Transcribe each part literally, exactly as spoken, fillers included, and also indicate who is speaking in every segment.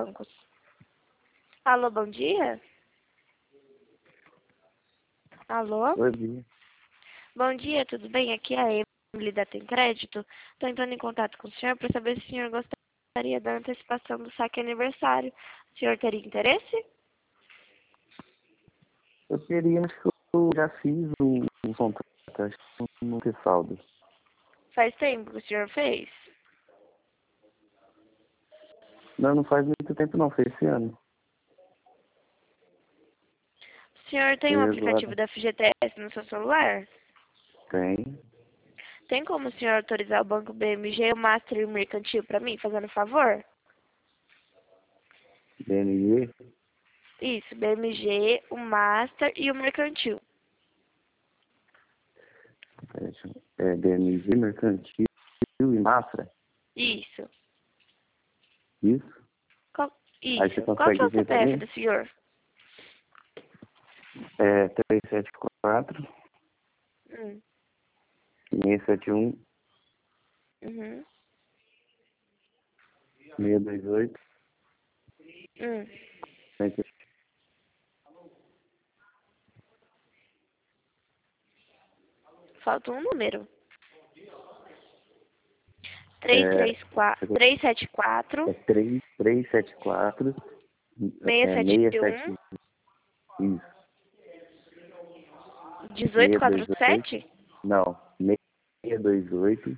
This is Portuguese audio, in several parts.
Speaker 1: bancos. Alô, bom dia? Alô?
Speaker 2: Bom dia.
Speaker 1: Bom dia, tudo bem? Aqui é a Emily da Tem Crédito. Estou entrando em contato com o senhor para saber se o senhor gostaria da antecipação do saque aniversário. O senhor teria interesse?
Speaker 2: Eu queria, mas que eu já fiz o, o contrato, acho que não tem saldo.
Speaker 1: Faz tempo que o senhor fez?
Speaker 2: Não, não faz muito tempo não, foi esse ano.
Speaker 1: O senhor tem um
Speaker 2: Foi
Speaker 1: aplicativo
Speaker 2: agora.
Speaker 1: da F G T S no seu celular?
Speaker 2: Tem.
Speaker 1: Tem como o senhor autorizar o Banco B M G, o Master e o Mercantil para mim, fazendo favor?
Speaker 2: B N G.
Speaker 1: Isso, B M G, o Master e o Mercantil.
Speaker 2: É B N G, Mercantil e Mafra.
Speaker 1: Isso.
Speaker 2: Isso.
Speaker 1: Qual,
Speaker 2: Aí você
Speaker 1: isso. Qual que é
Speaker 2: consegue
Speaker 1: o
Speaker 2: ver
Speaker 1: C P F
Speaker 2: também?
Speaker 1: do senhor?
Speaker 2: É três sete quatro,
Speaker 1: Hum.
Speaker 2: seis sete um,
Speaker 1: Uhum.
Speaker 2: seis dois oito.
Speaker 1: Hum. Falta um número. três
Speaker 2: É,
Speaker 1: três quatro, três sete quatro,
Speaker 2: é três três sete quatro,
Speaker 1: seis
Speaker 2: é
Speaker 1: sete
Speaker 2: seis sete
Speaker 1: um,
Speaker 2: um, isso,
Speaker 1: dezoito
Speaker 2: seis
Speaker 1: quarenta
Speaker 2: dois
Speaker 1: e
Speaker 2: oito,
Speaker 1: sete,
Speaker 2: não, seis dois oito,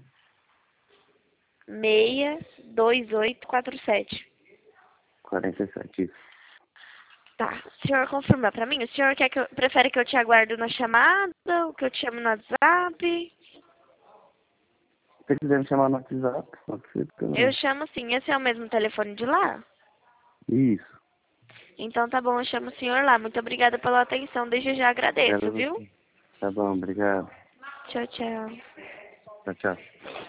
Speaker 1: seis dois oito quatro sete.
Speaker 2: quarenta e sete, isso.
Speaker 1: Tá. O senhor confirma pra mim? O senhor quer que eu, prefere que eu te aguarde na chamada ou que eu te chame no WhatsApp?
Speaker 2: Se você quiser me chamar no WhatsApp, pode ser
Speaker 1: Eu
Speaker 2: também.
Speaker 1: chamo sim. Esse é o mesmo telefone de lá?
Speaker 2: Isso.
Speaker 1: Então tá bom, eu chamo o senhor lá. Muito obrigada pela atenção. Desde já agradeço,
Speaker 2: Obrigado a
Speaker 1: viu?
Speaker 2: você. Tá bom, obrigado.
Speaker 1: Tchau, tchau.
Speaker 2: Tchau, tchau.